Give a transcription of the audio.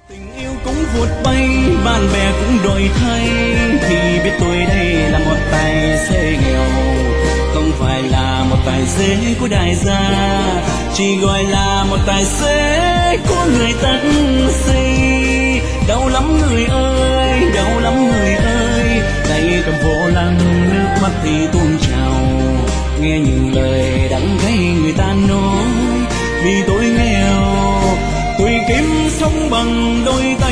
Tình yêu cũng vụt bay, bạn bè cũng đổi thay, thì biết tôi đây là một tài xế nghèo, không phải là một tài xế của đại gia, chỉ gọi là một tài xế của người taxi. Đau lắm người ơi, đau lắm người ơi, tay cầm vô lăng nước mắt thì tuôn trào, nghe những lời đắng cay người ta nói, vì tôi nghèo tôi kiếm sống bằng đôi tay.